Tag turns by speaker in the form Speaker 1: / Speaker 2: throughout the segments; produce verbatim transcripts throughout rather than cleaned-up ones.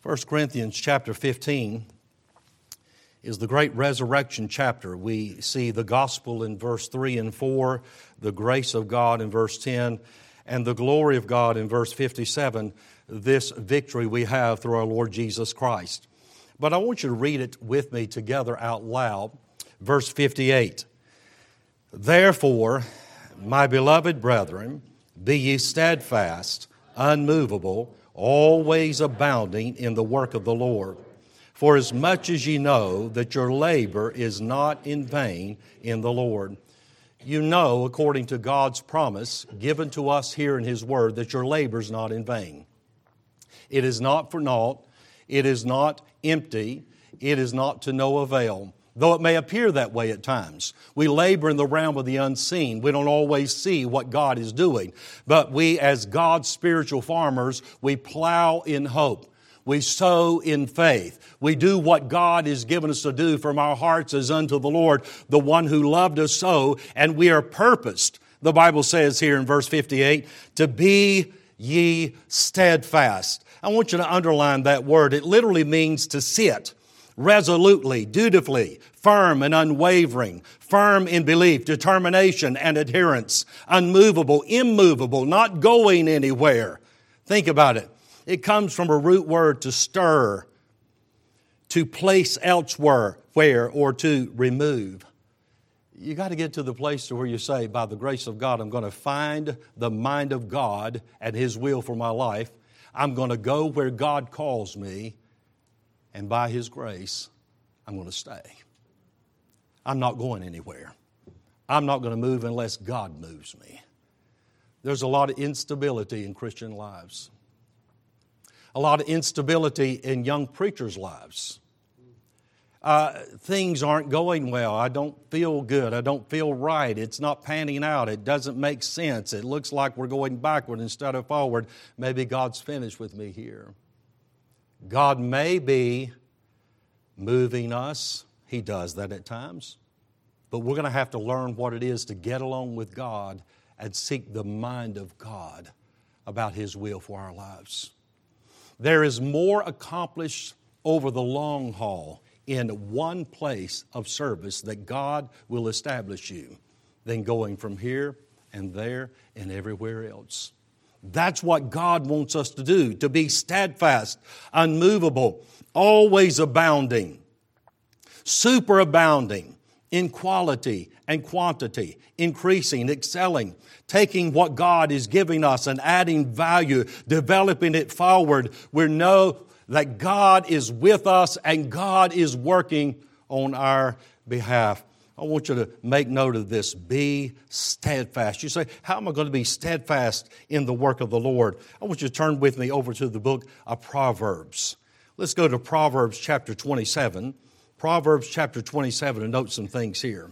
Speaker 1: First Corinthians chapter fifteen is the great resurrection chapter. We see the gospel in verse three and four, the grace of God in verse ten, and the glory of God in verse fifty-seven, this victory we have through our Lord Jesus Christ. But I want you to read it with me together out loud. Verse fifty-eight, "Therefore, my beloved brethren, be ye steadfast, unmovable, always abounding in the work of the Lord. For as much as ye know that your labor is not in vain in the Lord." You know, according to God's promise given to us here in His Word, that your labor is not in vain. It is not for naught. It is not empty. It is not to no avail. Though it may appear that way at times. We labor in the realm of the unseen. We don't always see what God is doing. But we, as God's spiritual farmers, we plow in hope. We sow in faith. We do what God has given us to do from our hearts as unto the Lord, the one who loved us so, and we are purposed, the Bible says here in verse fifty-eight, to be ye steadfast. I want you to underline that word. It literally means to sit resolutely, dutifully, firm and unwavering, firm in belief, determination and adherence, unmovable, immovable, not going anywhere. Think about it. It comes from a root word to stir, to place elsewhere, where, or to remove. You got to get to the place to where you say, by the grace of God, I'm going to find the mind of God and His will for my life. I'm going to go where God calls me, and by His grace, I'm going to stay. I'm not going anywhere. I'm not going to move unless God moves me. There's a lot of instability in Christian lives. A lot of instability in young preachers' lives. Uh, things aren't going well. I don't feel good. I don't feel right. It's not panning out. It doesn't make sense. It looks like we're going backward instead of forward. Maybe God's finished with me here. God may be moving us. He does that at times. But we're going to have to learn what it is to get along with God and seek the mind of God about His will for our lives. There is more accomplished over the long haul in one place of service that God will establish you than going from here and there and everywhere else. That's what God wants us to do, to be steadfast, unmovable, always abounding, superabounding in quality and quantity, increasing, excelling, taking what God is giving us and adding value, developing it forward. We know that God is with us and God is working on our behalf. I want you to make note of this. Be steadfast. You say, how am I going to be steadfast in the work of the Lord? I want you to turn with me over to the book of Proverbs. Let's go to Proverbs chapter twenty-seven. Proverbs chapter twenty-seven, and note some things here.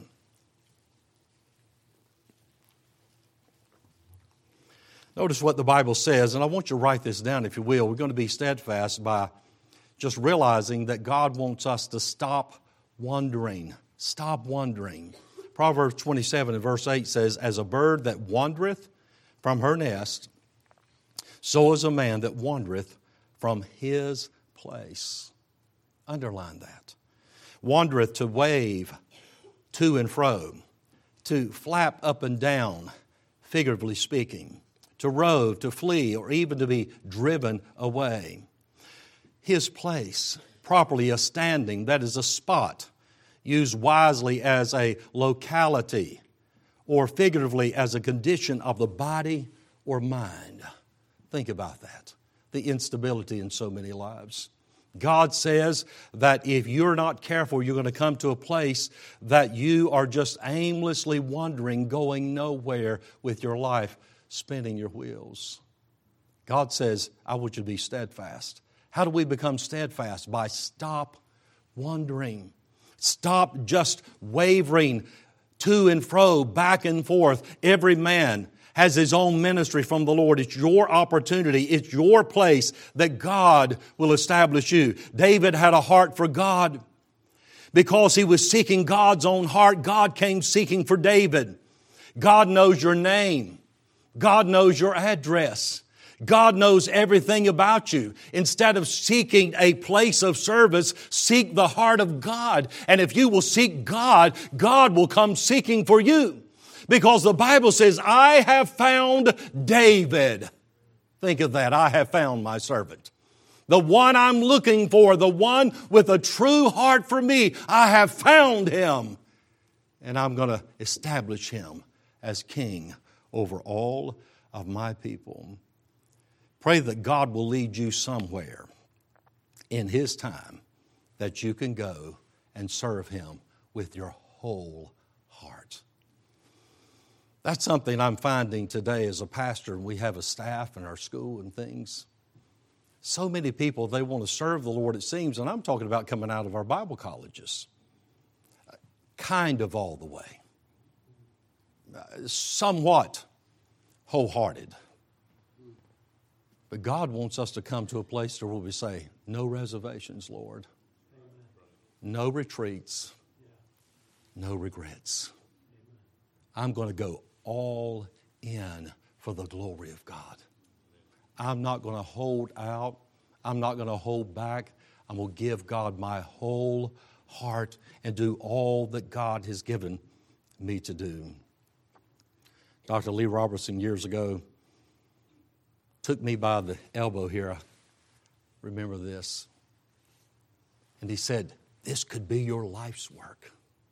Speaker 1: Notice what the Bible says, and I want you to write this down if you will. We're going to be steadfast by just realizing that God wants us to stop wondering. Stop wondering. Proverbs twenty-seven and verse eight says, "As a bird that wandereth from her nest, so is a man that wandereth from his place." Underline that. Wandereth, to wave to and fro, to flap up and down, figuratively speaking, to rove, to flee, or even to be driven away. His place, properly a standing, that is a spot, used wisely as a locality, or figuratively as a condition of the body or mind. Think about that, the instability in so many lives. God says that if you're not careful, you're going to come to a place that you are just aimlessly wandering, going nowhere with your life, spinning your wheels. God says, I want you to be steadfast. How do we become steadfast? By stop wandering. Stop just wavering to and fro, back and forth. Every man has his own ministry from the Lord. It's your opportunity. It's your place that God will establish you. David had a heart for God. Because he was seeking God's own heart, God came seeking for David. God knows your name. God knows your address. God knows everything about you. Instead of seeking a place of service, seek the heart of God. And if you will seek God, God will come seeking for you. Because the Bible says, I have found David. Think of that. I have found my servant. The one I'm looking for, the one with a true heart for me, I have found him. And I'm going to establish him as king over all of my people. Pray that God will lead you somewhere in his time that you can go and serve him with your whole heart. That's something I'm finding today as a pastor. We have a staff in our school and things. So many people, they want to serve the Lord, it seems, and I'm talking about coming out of our Bible colleges. Kind of all the way. Somewhat wholehearted. But God wants us to come to a place where we say, no reservations, Lord. No retreats. No regrets. I'm going to go all in for the glory of God. I'm not going to hold out. I'm not going to hold back. I'm going to give God my whole heart and do all that God has given me to do. Doctor Lee Robertson years ago took me by the elbow here. I remember this. And he said, this could be your life's work.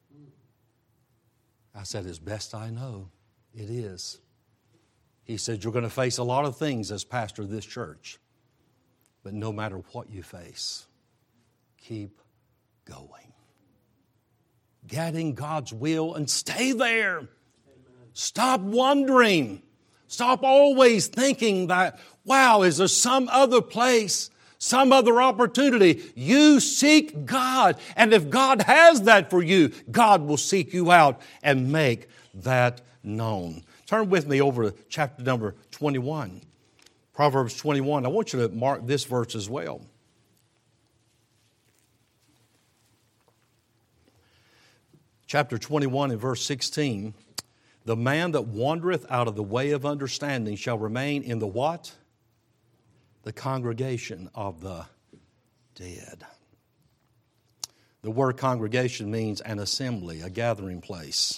Speaker 1: I said, as best I know, it is. He said, you're going to face a lot of things as pastor of this church. But no matter what you face, keep going. Getting God's will and stay there. Amen. Stop wondering. Stop always thinking that, wow, is there some other place, some other opportunity? You seek God. And if God has that for you, God will seek you out and make that known. Turn with me over to chapter number twenty-one. Proverbs twenty-one. I want you to mark this verse as well. Chapter twenty-one and verse sixteen. The man that wandereth out of the way of understanding shall remain in the what? The congregation of the dead. The word congregation means an assembly, a gathering place.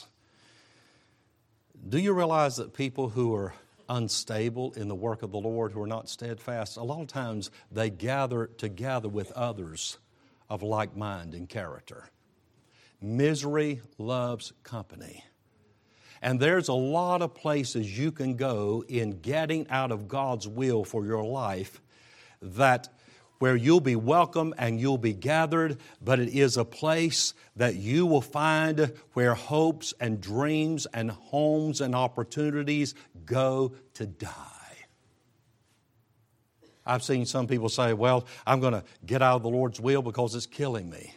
Speaker 1: Do you realize that people who are unstable in the work of the Lord, who are not steadfast, a lot of times they gather together with others of like mind and character? Misery loves company. And there's a lot of places you can go in getting out of God's will for your life that where you'll be welcome and you'll be gathered, but it is a place that you will find where hopes and dreams and homes and opportunities go to die. I've seen some people say, well, I'm going to get out of the Lord's will because it's killing me.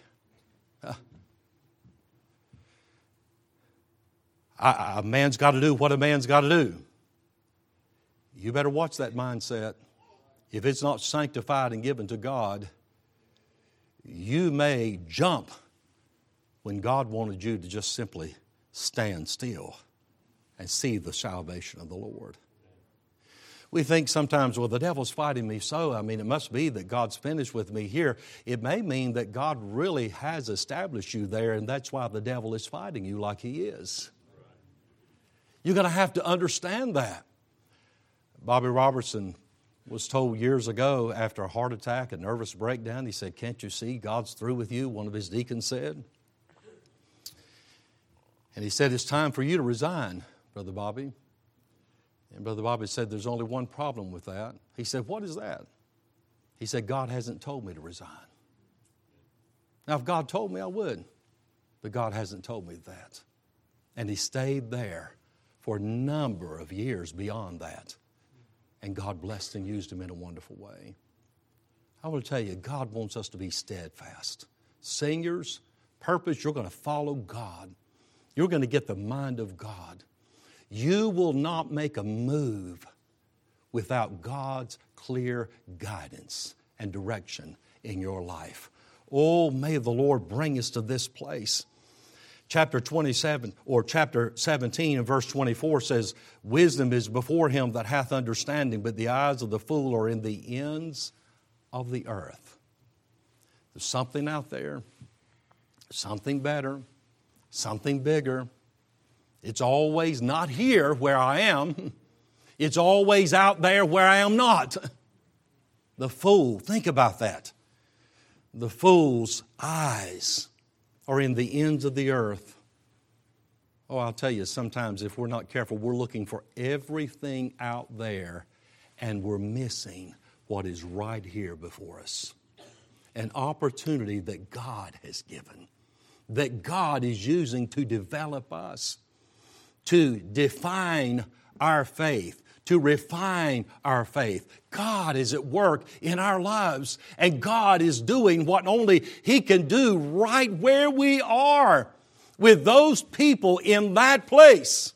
Speaker 1: I, a man's got to do what a man's got to do. You better watch that mindset. If it's not sanctified and given to God, you may jump when God wanted you to just simply stand still and see the salvation of the Lord. We think sometimes, well, the devil's fighting me so. I mean, it must be that God's finished with me here. It may mean that God really has established you there, and that's why the devil is fighting you like he is. You're going to have to understand that. Bobby Robertson was told years ago after a heart attack, a nervous breakdown, he said, can't you see God's through with you? One of his deacons said. And he said, it's time for you to resign, Brother Bobby. And Brother Bobby said, there's only one problem with that. He said, what is that? He said, God hasn't told me to resign. Now, if God told me, I would. But God hasn't told me that. And he stayed there for a number of years beyond that. And God blessed and used him in a wonderful way. I want to tell you, God wants us to be steadfast. Singers, purpose, you're going to follow God. You're going to get the mind of God. You will not make a move without God's clear guidance and direction in your life. Oh, may the Lord bring us to this place. Chapter twenty-seven or chapter seventeen and verse twenty-four says, wisdom is before him that hath understanding, but the eyes of the fool are in the ends of the earth. There's something out there, something better, something bigger. It's always not here where I am. It's always out there where I am not. The fool, think about that. The fool's eyes are in the ends of the earth. Oh, I'll tell you, sometimes if we're not careful, we're looking for everything out there and we're missing what is right here before us. An opportunity that God has given, that God is using to develop us, to define our faith, to refine our faith. God is at work in our lives, and God is doing what only He can do right where we are with those people in that place.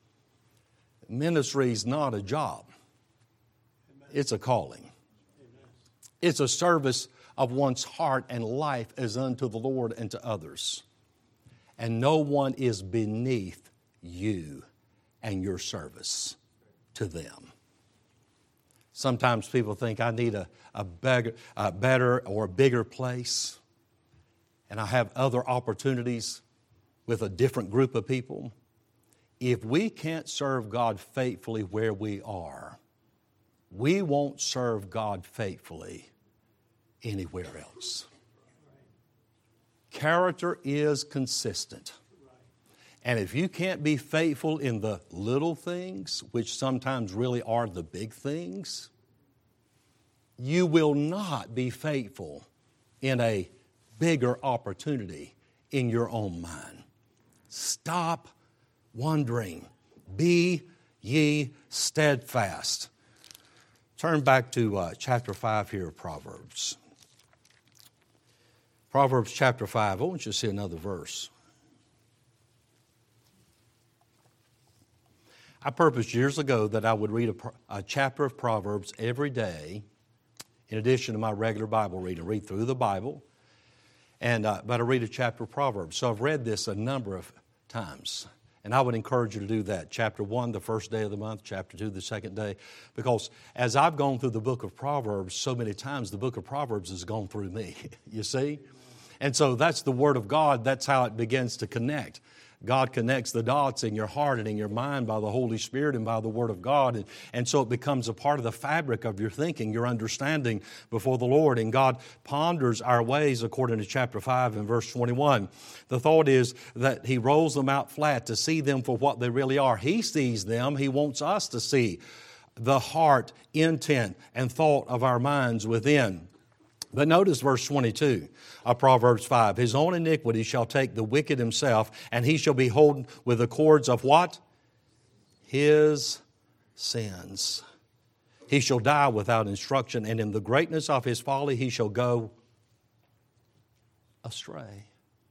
Speaker 1: Ministry is not a job. It's a calling. It's a service of one's heart and life as unto the Lord and to others. And no one is beneath you and your service to them. Sometimes people think I need a, a, beggar, a better or a bigger place, and I have other opportunities with a different group of people. If we can't serve God faithfully where we are, we won't serve God faithfully anywhere else. Character is consistent. And if you can't be faithful in the little things, which sometimes really are the big things, you will not be faithful in a bigger opportunity in your own mind. Stop wondering. Be ye steadfast. Turn back to uh, chapter five here of Proverbs. Proverbs chapter five. I want you to see another verse. I purposed years ago that I would read a, a chapter of Proverbs every day in addition to my regular Bible reading. Read through the Bible, and uh, but I read a chapter of Proverbs. So I've read this a number of times, and I would encourage you to do that. Chapter one, the first day of the month. Chapter two, the second day. Because as I've gone through the book of Proverbs so many times, the book of Proverbs has gone through me, you see? And so that's the Word of God. That's how it begins to connect. God connects the dots in your heart and in your mind by the Holy Spirit and by the Word of God. And, and so it becomes a part of the fabric of your thinking, your understanding before the Lord. And God ponders our ways according to chapter five and verse twenty-one. The thought is that He rolls them out flat to see them for what they really are. He sees them. He wants us to see the heart, intent, and thought of our minds within. But notice verse twenty-two of Proverbs five. His own iniquity shall take the wicked himself, and he shall be holden with the cords of what? His sins. He shall die without instruction, and in the greatness of his folly he shall go astray.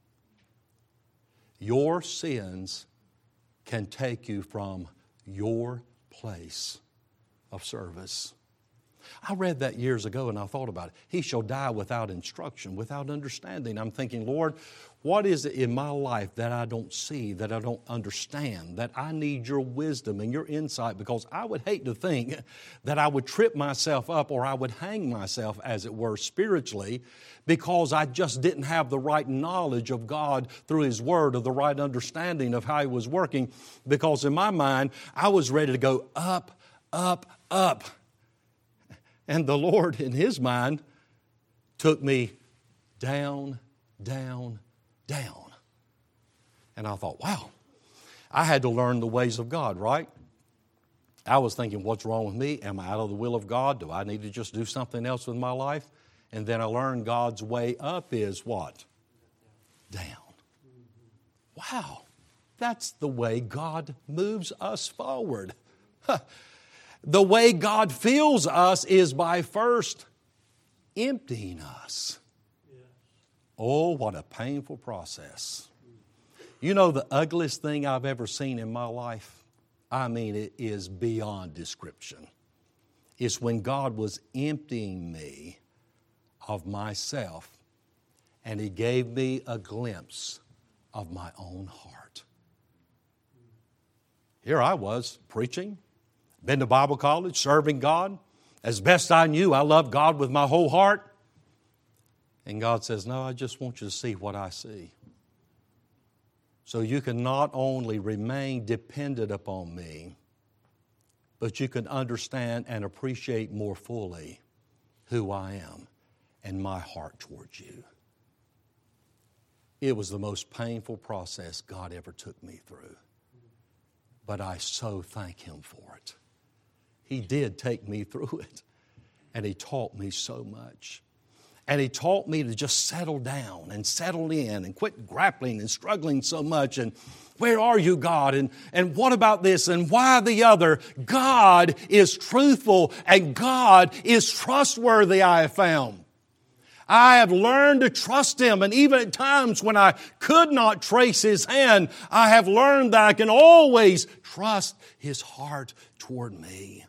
Speaker 1: Your sins can take you from your place of service. I read that years ago and I thought about it. He shall die without instruction, without understanding. I'm thinking, Lord, what is it in my life that I don't see, that I don't understand, that I need your wisdom and your insight? Because I would hate to think that I would trip myself up or I would hang myself, as it were, spiritually, because I just didn't have the right knowledge of God through His Word, or the right understanding of how He was working. Because in my mind, I was ready to go up, up, up. And the Lord, in His mind, took me down, down, down. And I thought, wow, I had to learn the ways of God, right? I was thinking, what's wrong with me? Am I out of the will of God? Do I need to just do something else with my life? And then I learned God's way up is what? Down. Wow, that's the way God moves us forward. The way God fills us is by first emptying us. Oh, what a painful process. You know, the ugliest thing I've ever seen in my life, I mean, it is beyond description, is when God was emptying me of myself, and He gave me a glimpse of my own heart. Here I was preaching, been to Bible college, serving God. As best I knew, I loved God with my whole heart. And God says, no, I just want you to see what I see. So you can not only remain dependent upon me, but you can understand and appreciate more fully who I am and my heart towards you. It was the most painful process God ever took me through. But I so thank Him for it. He did take me through it. And He taught me so much. And He taught me to just settle down and settle in and quit grappling and struggling so much. And where are you, God? And, and what about this? And why the other? God is truthful and God is trustworthy, I have found. I have learned to trust Him. And even at times when I could not trace His hand, I have learned that I can always trust His heart toward me.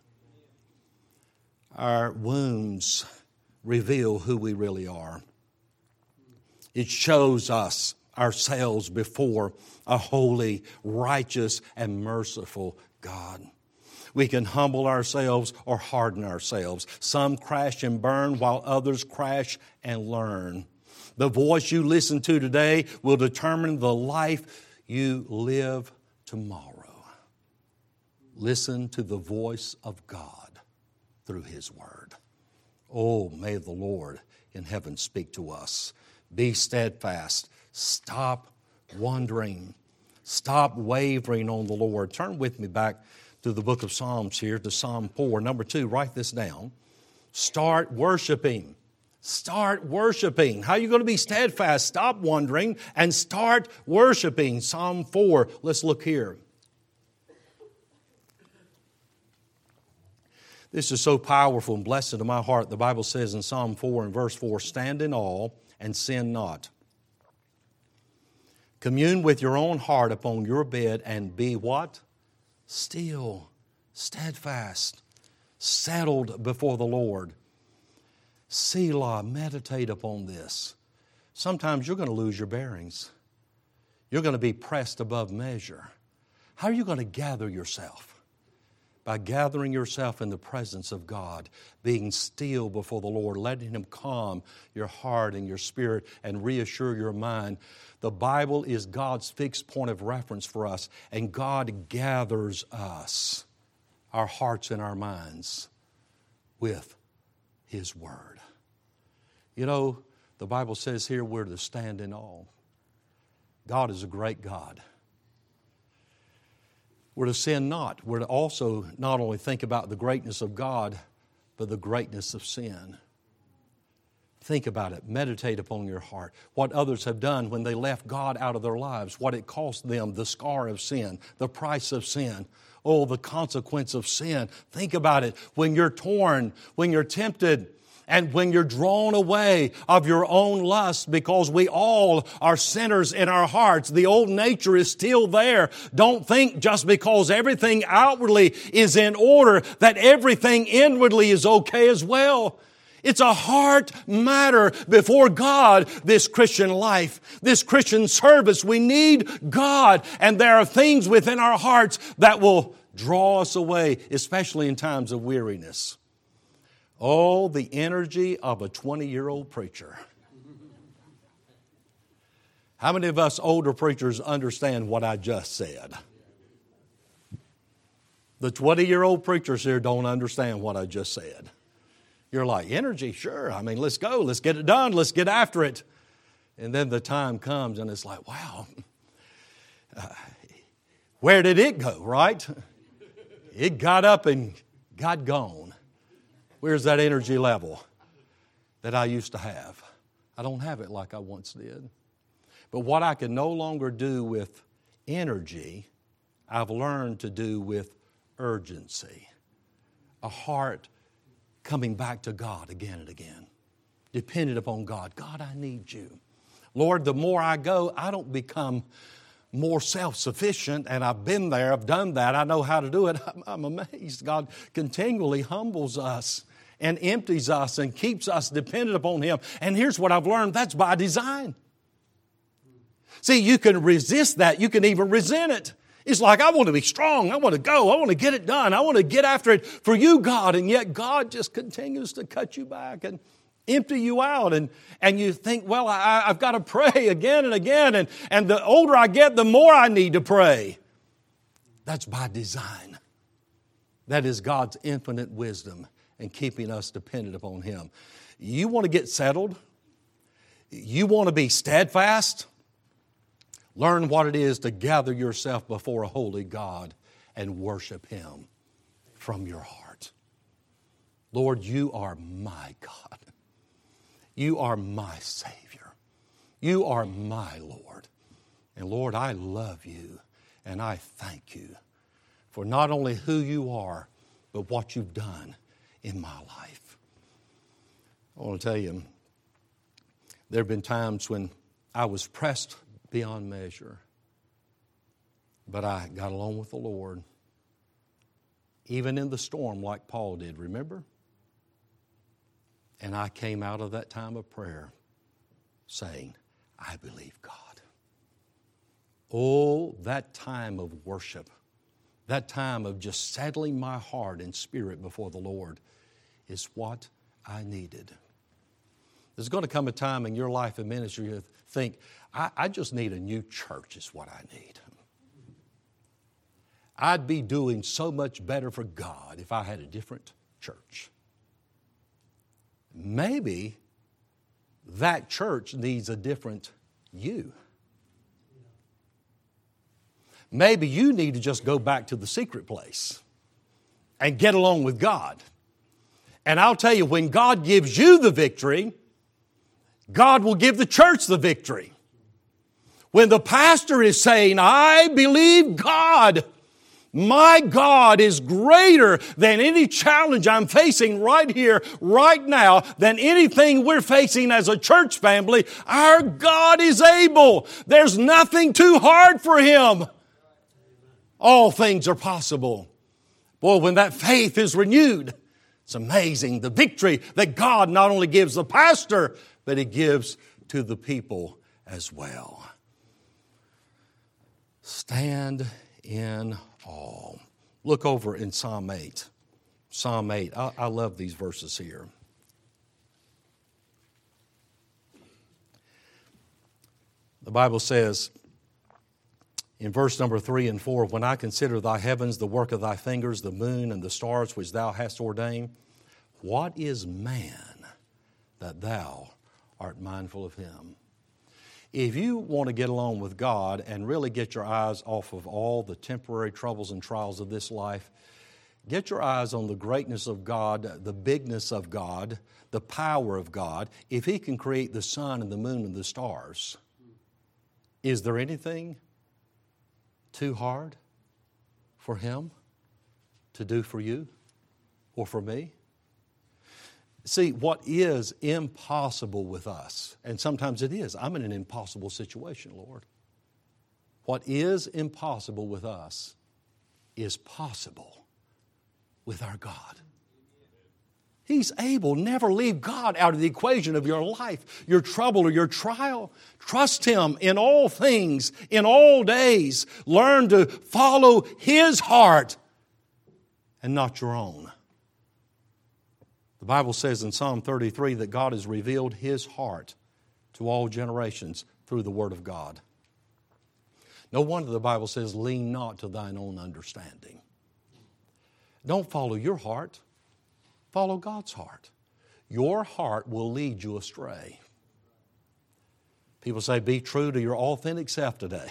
Speaker 1: Our wounds reveal who we really are. It shows us ourselves before a holy, righteous, and merciful God. We can humble ourselves or harden ourselves. Some crash and burn while others crash and learn. The voice you listen to today will determine the life you live tomorrow. Listen to the voice of God through His Word. Oh, may the Lord in heaven speak to us. Be steadfast. Stop wondering. Stop wavering on the Lord. Turn with me back to the book of Psalms here, to Psalm four. Number two, write this down. Start worshiping. Start worshiping. How are you going to be steadfast? Stop wondering and start worshiping. Psalm four. Let's look here. This is so powerful and blessed to my heart. The Bible says in Psalm four and verse four, stand in awe and sin not. Commune with your own heart upon your bed and be what? Still, steadfast, settled before the Lord. Selah, meditate upon this. Sometimes you're going to lose your bearings. You're going to be pressed above measure. How are you going to gather yourself? By gathering yourself in the presence of God, being still before the Lord, letting Him calm your heart and your spirit and reassure your mind. The Bible is God's fixed point of reference for us, and God gathers us, our hearts and our minds, with His Word. You know, the Bible says here we're to stand in awe. God is a great God. We're to sin not. We're to also not only think about the greatness of God, but the greatness of sin. Think about it. Meditate upon your heart. What others have done when they left God out of their lives, what it cost them, the scar of sin, the price of sin. Oh, the consequence of sin. Think about it. When you're torn, when you're tempted, and when you're drawn away of your own lust, because we all are sinners in our hearts. The old nature is still there. Don't think just because everything outwardly is in order that everything inwardly is okay as well. It's a heart matter before God, this Christian life, this Christian service. We need God, and there are things within our hearts that will draw us away, especially in times of weariness. Oh, the energy of a twenty-year-old preacher. How many of us older preachers understand what I just said? The twenty-year-old preachers here don't understand what I just said. You're like, energy? Sure. I mean, let's go. Let's get it done. Let's get after it. And then the time comes and it's like, wow, uh, where did it go, right? It got up and got gone. Where's that energy level that I used to have? I don't have it like I once did. But what I can no longer do with energy, I've learned to do with urgency. A heart coming back to God again and again. Dependent upon God. God, I need you. Lord, the more I go, I don't become more self-sufficient, and I've been there, I've done that, I know how to do it. I'm, I'm amazed. God continually humbles us and empties us and keeps us dependent upon Him. And here's what I've learned, that's by design. See, you can resist that. You can even resent it. It's like, I want to be strong. I want to go. I want to get it done. I want to get after it for you, God. And yet God just continues to cut you back and empty you out. And, and you think, well, I, I've got to pray again and again. And, and the older I get, the more I need to pray. That's by design. That is God's infinite wisdom in keeping us dependent upon Him. You want to get settled? You want to be steadfast? Learn what it is to gather yourself before a holy God and worship Him from your heart. Lord, you are my God. You are my Savior. You are my Lord. And Lord, I love you and I thank you for not only who you are, but what you've done in my life. I want to tell you, there have been times when I was pressed beyond measure, but I got along with the Lord, even in the storm like Paul did, remember? And I came out of that time of prayer saying, I believe God. Oh, that time of worship, that time of just settling my heart and spirit before the Lord is what I needed. There's going to come a time in your life and ministry you think, I, I just need a new church is what I need. I'd be doing so much better for God if I had a different church. Maybe that church needs a different you. Maybe you need to just go back to the secret place and get along with God. And I'll tell you, when God gives you the victory, God will give the church the victory. When the pastor is saying, I believe God, my God is greater than any challenge I'm facing right here, right now, than anything we're facing as a church family. Our God is able. There's nothing too hard for Him. All things are possible. Boy, when that faith is renewed, it's amazing the victory that God not only gives the pastor, but He gives to the people as well. Stand in awe. Look over in Psalm eight. Psalm eight. I, I love these verses here. The Bible says in verse number three and four, when I consider thy heavens, the work of thy fingers, the moon and the stars which thou hast ordained, what is man that thou art mindful of him? If you want to get along with God and really get your eyes off of all the temporary troubles and trials of this life, get your eyes on the greatness of God, the bigness of God, the power of God. If He can create the sun and the moon and the stars, is there anything too hard for Him to do for you or for me? See, what is impossible with us, and sometimes it is, I'm in an impossible situation, Lord. What is impossible with us is possible with our God. He's able. Never leave God out of the equation of your life, your trouble or your trial. Trust Him in all things, in all days. Learn to follow His heart and not your own. The Bible says in Psalm thirty-three that God has revealed His heart to all generations through the Word of God. No wonder the Bible says, lean not to thine own understanding. Don't follow your heart. Follow God's heart. Your heart will lead you astray. People say, be true to your authentic self today.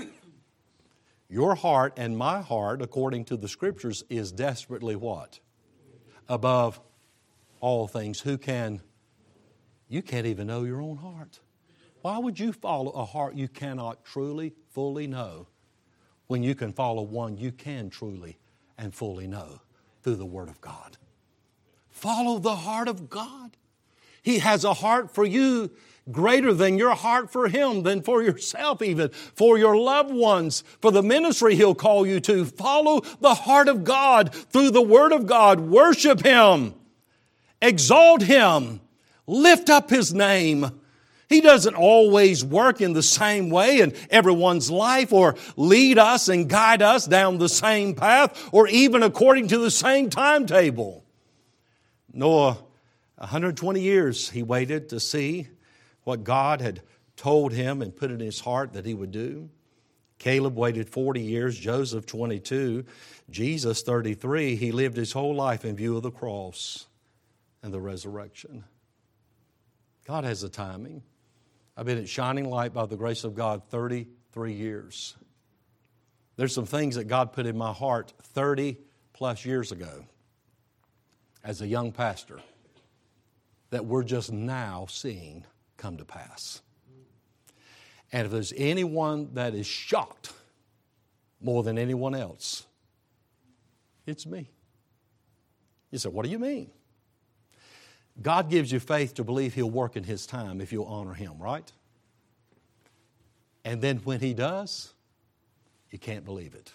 Speaker 1: Your heart and my heart, according to the Scriptures, is desperately what? Above all things. Who can? You can't even know your own heart. Why would you follow a heart you cannot truly, fully know when you can follow one you can truly and fully know through the Word of God? Follow the heart of God. He has a heart for you greater than your heart for Him, than for yourself even, for your loved ones, for the ministry He'll call you to. Follow the heart of God through the Word of God. Worship Him. Exalt Him. Lift up His name. He doesn't always work in the same way in everyone's life or lead us and guide us down the same path or even according to the same timetable. Noah, one hundred twenty years he waited to see what God had told him and put in his heart that he would do. Caleb waited forty years, Joseph twenty-two, Jesus thirty-three. He lived his whole life in view of the cross and the resurrection. God has a timing. I've been at Shining Light by the grace of God thirty-three years. There's some things that God put in my heart thirty plus years ago as a young pastor that we're just now seeing come to pass. And if there's anyone that is shocked more than anyone else, it's me. You say, what do you mean? God gives you faith to believe He'll work in His time if you'll honor Him, right? And then when He does, you can't believe it.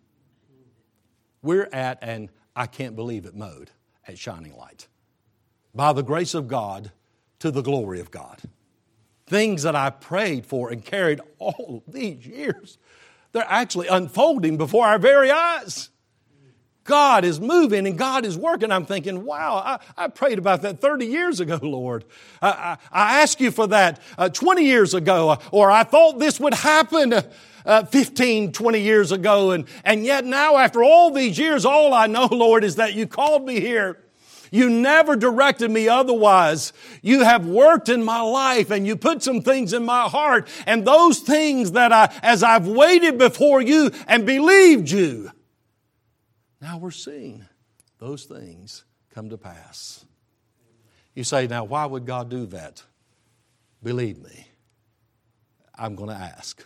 Speaker 1: We're at an I can't believe it mode at Shining Light. By the grace of God, to the glory of God. Things that I prayed for and carried all these years, they're actually unfolding before our very eyes. God is moving and God is working. I'm thinking, wow, I, I prayed about that thirty years ago, Lord. I, I, I asked you for that uh, twenty years ago, uh, or I thought this would happen uh, fifteen, twenty years ago. And, and yet now, after all these years, all I know, Lord, is that you called me here. You never directed me otherwise. You have worked in my life and you put some things in my heart. And those things that I, as I've waited before you and believed you, now we're seeing those things come to pass. You say, now why would God do that? Believe me, I'm going to ask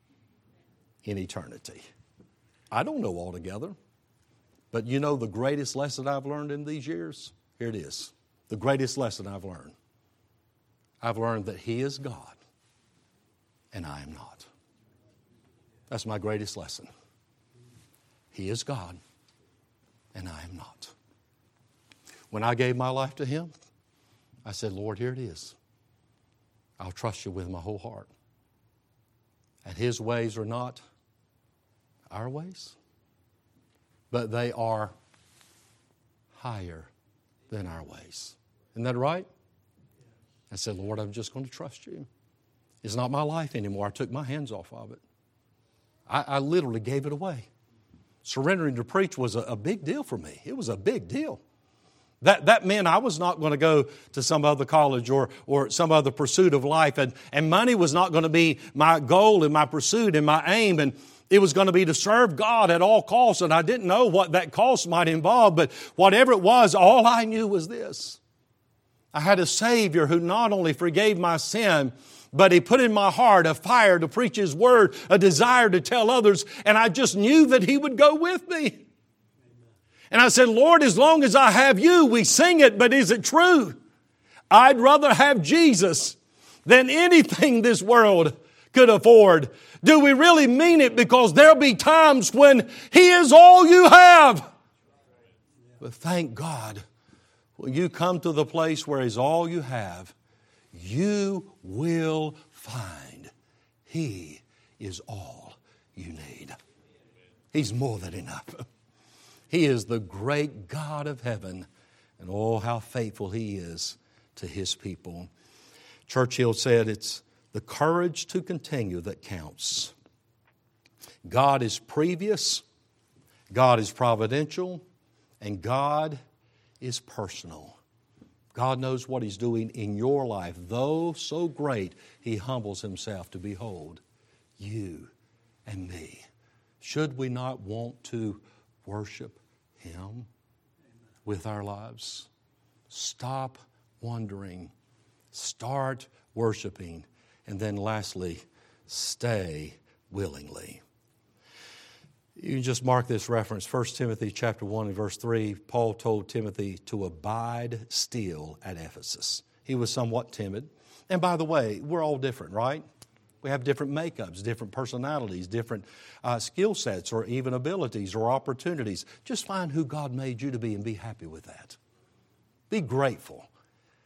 Speaker 1: in eternity. I don't know altogether. But you know the greatest lesson I've learned in these years? Here it is. The greatest lesson I've learned. I've learned that He is God and I am not. That's my greatest lesson. He is God and I am not. When I gave my life to Him, I said, Lord, here it is. I'll trust you with my whole heart. And His ways are not our ways, but they are higher than our ways. Isn't that right? I said, Lord, I'm just going to trust you. It's not my life anymore. I took my hands off of it. I, I literally gave it away. Surrendering to preach was a, a big deal for me. It was a big deal. That, that meant I was not going to go to some other college or, or some other pursuit of life. And, and money was not going to be my goal and my pursuit and my aim. And it was going to be to serve God at all costs, and I didn't know what that cost might involve, but whatever it was, all I knew was this. I had a Savior who not only forgave my sin, but He put in my heart a fire to preach His Word, a desire to tell others, and I just knew that He would go with me. And I said, Lord, as long as I have You, we sing it, but is it true? I'd rather have Jesus than anything this world could afford. Do we really mean it? Because there'll be times when He is all you have. But thank God, when you come to the place where He's all you have, you will find He is all you need. He's more than enough. He is the great God of heaven, and oh, how faithful He is to His people. Churchill said, it's the courage to continue that counts. God is previous, God is providential, and God is personal. God knows what He's doing in your life. Though so great, He humbles Himself to behold you and me. Should we not want to worship Him with our lives? Stop wondering. Start worshiping. And then lastly, stay willingly. You can just mark this reference. First Timothy chapter one and verse three, Paul told Timothy to abide still at Ephesus. He was somewhat timid. And by the way, we're all different, right? We have different makeups, different personalities, different uh, skill sets, or even abilities or opportunities. Just find who God made you to be and be happy with that. Be grateful.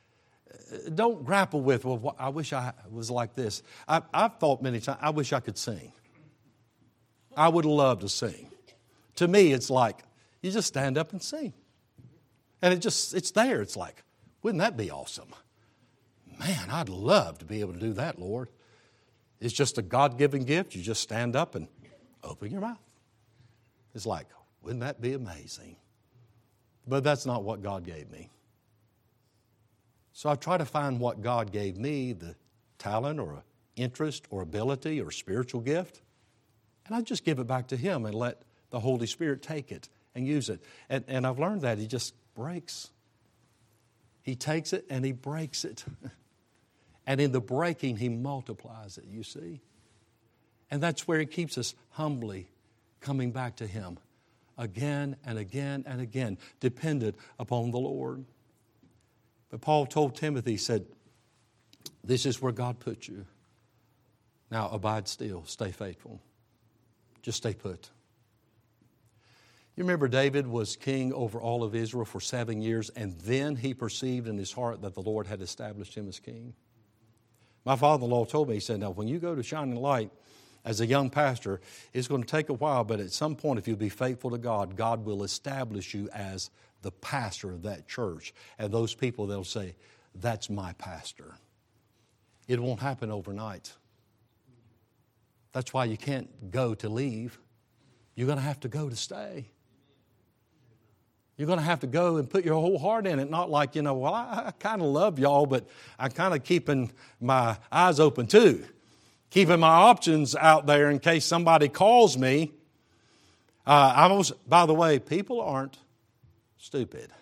Speaker 1: Don't grapple with, well, I wish I was like this. I, I've thought many times, I wish I could sing. I would love to sing. To me, it's like, you just stand up and sing. And it just, it's there. It's like, wouldn't that be awesome? Man, I'd love to be able to do that, Lord. It's just a God-given gift. You just stand up and open your mouth. It's like, wouldn't that be amazing? But that's not what God gave me. So I try to find what God gave me, the talent or interest or ability or spiritual gift, and I just give it back to Him and let the Holy Spirit take it and use it. And, and I've learned that He just breaks. He takes it and He breaks it. And in the breaking, He multiplies it, you see. And that's where He keeps us humbly coming back to Him again and again and again, dependent upon the Lord. But Paul told Timothy, he said, this is where God put you. Now abide still, stay faithful. Just stay put. You remember David was king over all of Israel for seven years, and then he perceived in his heart that the Lord had established him as king. My father-in-law told me, he said, now when you go to Shining Light as a young pastor, it's going to take a while, but at some point if you'll be faithful to God, God will establish you as the pastor of that church. And those people, they'll say, that's my pastor. It won't happen overnight. That's why you can't go to leave. You're going to have to go to stay. You're going to have to go and put your whole heart in it. Not like, you know, well, I, I kind of love y'all, but I'm kind of keeping my eyes open too. Keeping my options out there in case somebody calls me. Uh, I was, by the way, people aren't stupid.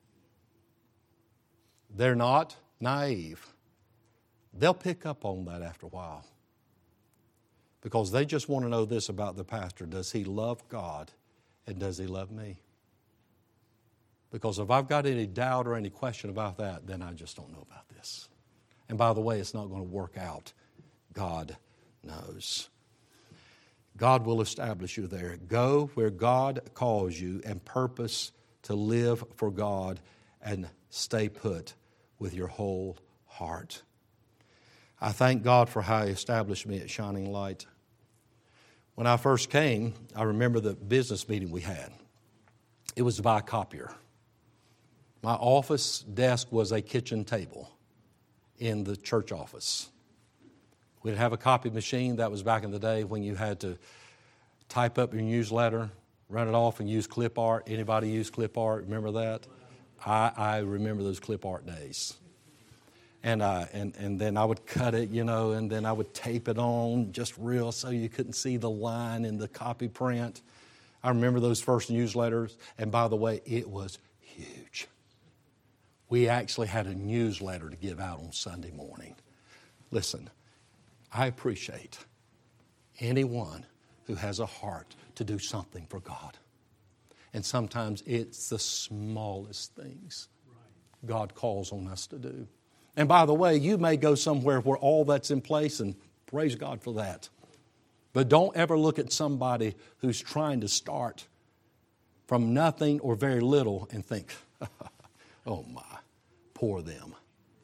Speaker 1: They're not naive. They'll pick up on that after a while. Because they just want to know this about the pastor. Does he love God and does he love me? Because if I've got any doubt or any question about that, then I just don't know about this. And by the way, it's not going to work out. God knows. God will establish you there. Go where God calls you and purpose to live for God and stay put with your whole heart. I thank God for how He established me at Shining Light. When I first came, I remember the business meeting we had. It was to buy a copier. My office desk was a kitchen table in the church office. We'd have a copy machine. That was back in the day when you had to type up your newsletter, run it off, and use clip art. Anybody use clip art? Remember that? I, I remember those clip art days. And, uh, and and then I would cut it, you know, and then I would tape it on just real so you couldn't see the line in the copy print. I remember those first newsletters. And by the way, it was huge. We actually had a newsletter to give out on Sunday morning. Listen, I appreciate anyone who has a heart to do something for God. And sometimes it's the smallest things God calls on us to do. And by the way, you may go somewhere where all that's in place, and praise God for that. But don't ever look at somebody who's trying to start from nothing or very little and think, oh my, poor them.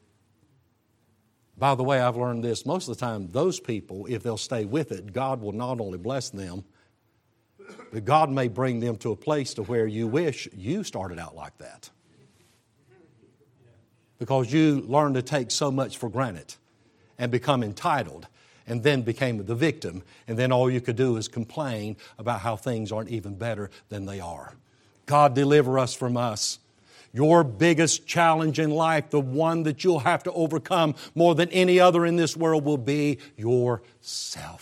Speaker 1: By the way, I've learned this. Most of the time, those people, if they'll stay with it, God will not only bless them, but God may bring them to a place to where you wish you started out like that. Because you learned to take so much for granted and become entitled and then became the victim. And then all you could do is complain about how things aren't even better than they are. God deliver us from us. Your biggest challenge in life, the one that you'll have to overcome more than any other in this world, will be yourself.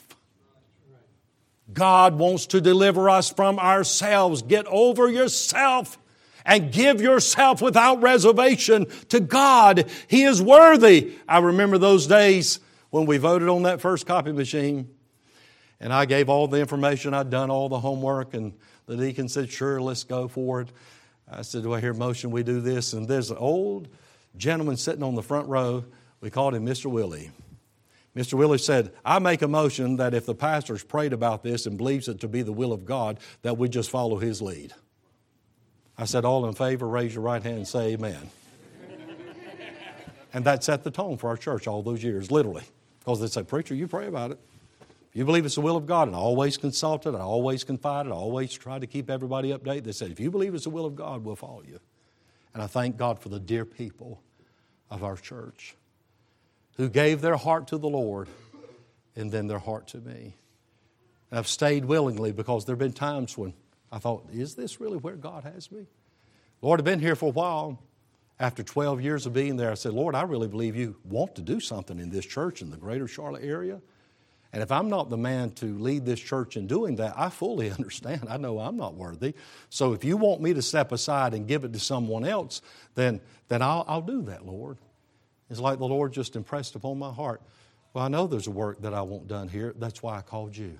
Speaker 1: God wants to deliver us from ourselves. Get over yourself. And give yourself without reservation to God. He is worthy. I remember those days when we voted on that first copy machine. And I gave all the information. I'd done all the homework. And the deacon said, sure, let's go for it. I said, do I hear motion? We do this. And there's an old gentleman sitting on the front row. We called him Mister Willie. Mister Willie said, I make a motion that if the pastor's prayed about this and believes it to be the will of God, that we just follow his lead. I said, all in favor, raise your right hand and say amen. And that set the tone for our church all those years, literally. Because they say, preacher, you pray about it. If you believe it's the will of God, and I always consulted, I always confided, I always tried to keep everybody updated. They said, if you believe it's the will of God, we'll follow you. And I thank God for the dear people of our church who gave their heart to the Lord and then their heart to me. And I've stayed willingly because there have been times when I thought, is this really where God has me? Lord, I've been here for a while. After twelve years of being there, I said, Lord, I really believe you want to do something in this church in the greater Charlotte area. And if I'm not the man to lead this church in doing that, I fully understand. I know I'm not worthy. So if you want me to step aside and give it to someone else, then, then I'll, I'll do that, Lord. It's like the Lord just impressed upon my heart. Well, I know there's a work that I want done here. That's why I called you.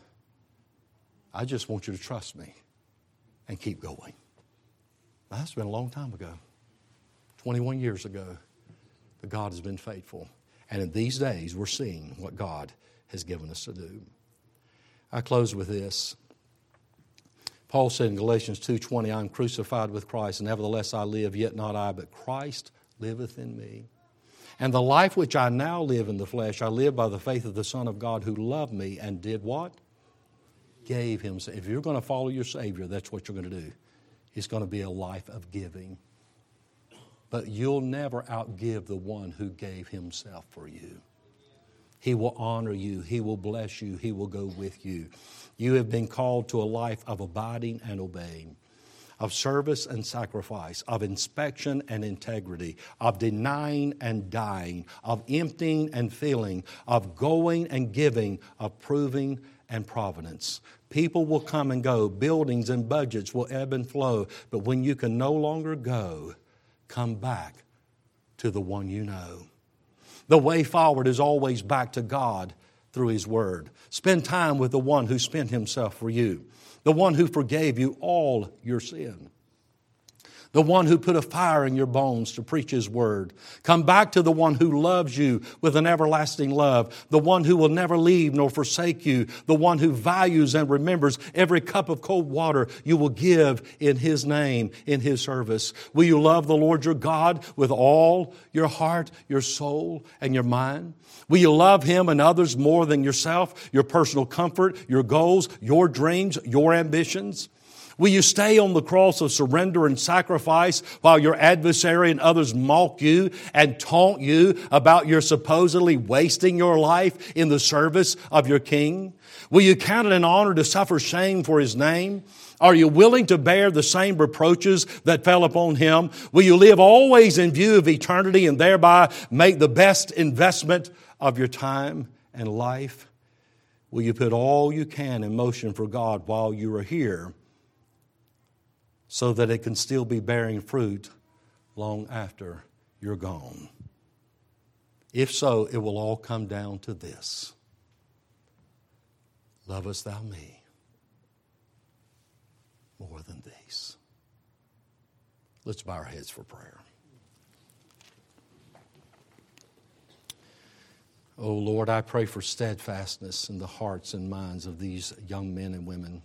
Speaker 1: I just want you to trust me and keep going. Now, that's been a long time ago. twenty-one years ago, but God has been faithful. And in these days, we're seeing what God has given us to do. I close with this. Paul said in Galatians two twenty, I am crucified with Christ, and nevertheless I live, yet not I, but Christ liveth in me. And the life which I now live in the flesh, I live by the faith of the Son of God who loved me and did what? Gave himself. If you're going to follow your Savior, that's what you're going to do. It's going to be a life of giving. But you'll never outgive the one who gave himself for you. He will honor you. He will bless you. He will go with you. You have been called to a life of abiding and obeying, of service and sacrifice, of inspection and integrity, of denying and dying, of emptying and filling, of going and giving, of proving and providence. People will come and go. Buildings and budgets will ebb and flow. But when you can no longer go, come back to the one you know. The way forward is always back to God through His Word. Spend time with the one who spent Himself for you, the one who forgave you all your sin, the one who put a fire in your bones to preach His Word. Come back to the one who loves you with an everlasting love, the one who will never leave nor forsake you, the one who values and remembers every cup of cold water you will give in His name, in His service. Will you love the Lord your God with all your heart, your soul, and your mind? Will you love Him and others more than yourself, your personal comfort, your goals, your dreams, your ambitions? Will you stay on the cross of surrender and sacrifice while your adversary and others mock you and taunt you about your supposedly wasting your life in the service of your King? Will you count it an honor to suffer shame for His name? Are you willing to bear the same reproaches that fell upon Him? Will you live always in view of eternity and thereby make the best investment of your time and life? Will you put all you can in motion for God while you are here, so that it can still be bearing fruit long after you're gone? If so, it will all come down to this: lovest thou me more than these? Let's bow our heads for prayer. Oh Lord, I pray for steadfastness in the hearts and minds of these young men and women.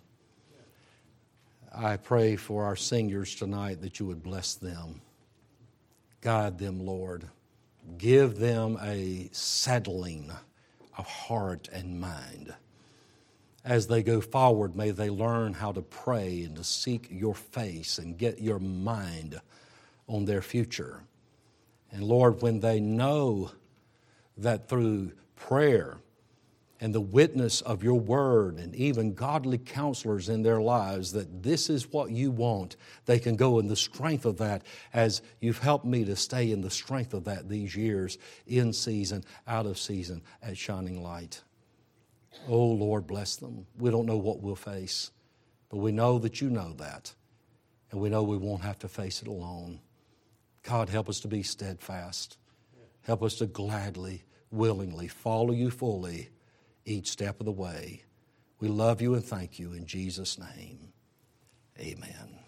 Speaker 1: I pray for our singers tonight that you would bless them. Guide them, Lord. Give them a settling of heart and mind. As they go forward, may they learn how to pray and to seek your face and get your mind on their future. And Lord, when they know that through prayer and the witness of your word and even godly counselors in their lives, that this is what you want, they can go in the strength of that, as you've helped me to stay in the strength of that these years, in season, out of season, at Shining Light. Oh, Lord, bless them. We don't know what we'll face, but we know that you know that, and we know we won't have to face it alone. God, help us to be steadfast. Help us to gladly, willingly follow you fully each step of the way. We love you and thank you in Jesus' name. Amen.